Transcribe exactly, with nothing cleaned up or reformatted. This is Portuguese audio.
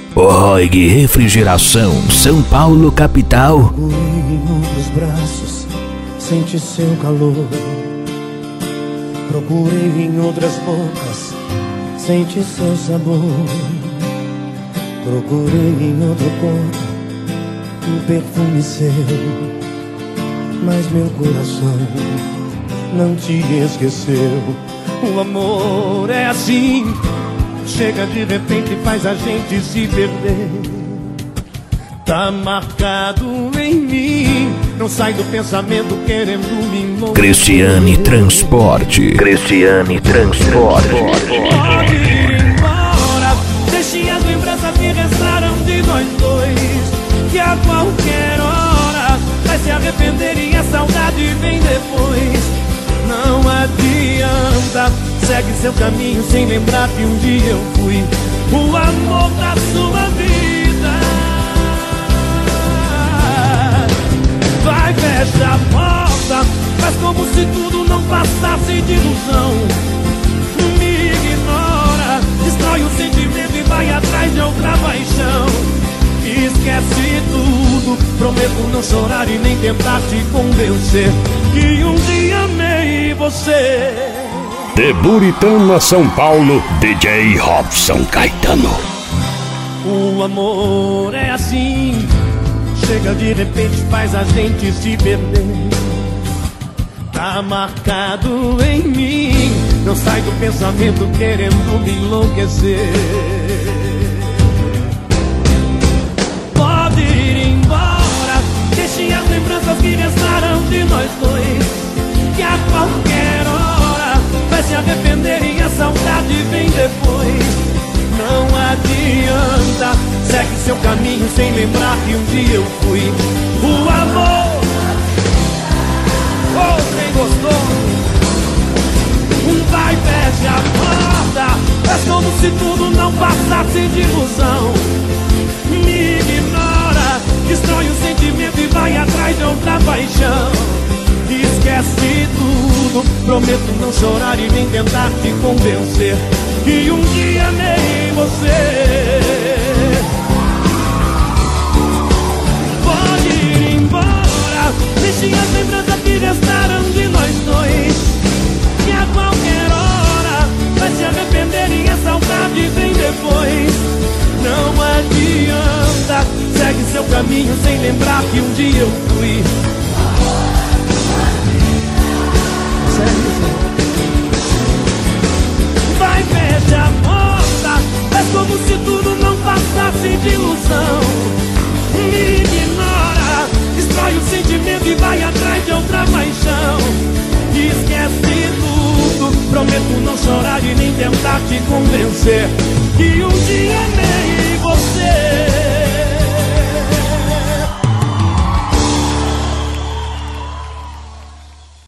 Roig Refrigeração, São Paulo, capital. Procure em outros braços, sente seu calor. Procurei em outras bocas, sente seu sabor. Procurei em outro corpo, um perfume seu, mas meu coração não te esqueceu. O amor é assim, chega de repente e faz a gente se perder. Tá marcado em mim, não sai do pensamento querendo me enlouquecer. Cristiane Transporte. Cristiane Transporte. Pode ir embora, deixe as lembranças que restaram de nós dois, que a qualquer hora vai se arrepender e a saudade vem depois. Não adianta, segue seu caminho sem lembrar que um dia eu fui o amor da sua vida. Vai, fecha a porta, faz como se tudo não passasse de ilusão. Me ignora, destrói o sentimento e vai atrás de outra paixão. Esquece tudo, prometo não chorar e nem tentar te convencer que um dia amei você. De Buritama, São Paulo, D J Robson Caetano. O amor é assim, chega de repente faz a gente se perder. Tá marcado em mim, não sai do pensamento querendo me enlouquecer. Pode ir embora, deixe as lembranças que restaram de nós dois, que a qualquer hora vai se arrepender e a saudade vem depois. Não adianta, segue seu caminho sem lembrar que um dia eu fui o amor. Oh, quem gostou? Vai, feche a porta, faz como se tudo não passasse de ilusão. Me ignora, destrói o sentimento e vai atrás de outra paixão. Esquece tudo, prometo não chorar e nem tentar te convencer que um dia amei você. Pode ir embora, deixe as lembranças que restaram de nós dois, que a qualquer hora vai se arrepender e a saudade vem depois. Não adianta, segue seu caminho sem lembrar que um dia eu fui. Vai, fecha a porta, faz como se tudo não passasse de ilusão. Me ignora, destrói o sentimento e vai atrás de outra paixão. Esquece tudo, prometo não chorar e nem tentar te convencer que um dia mesmo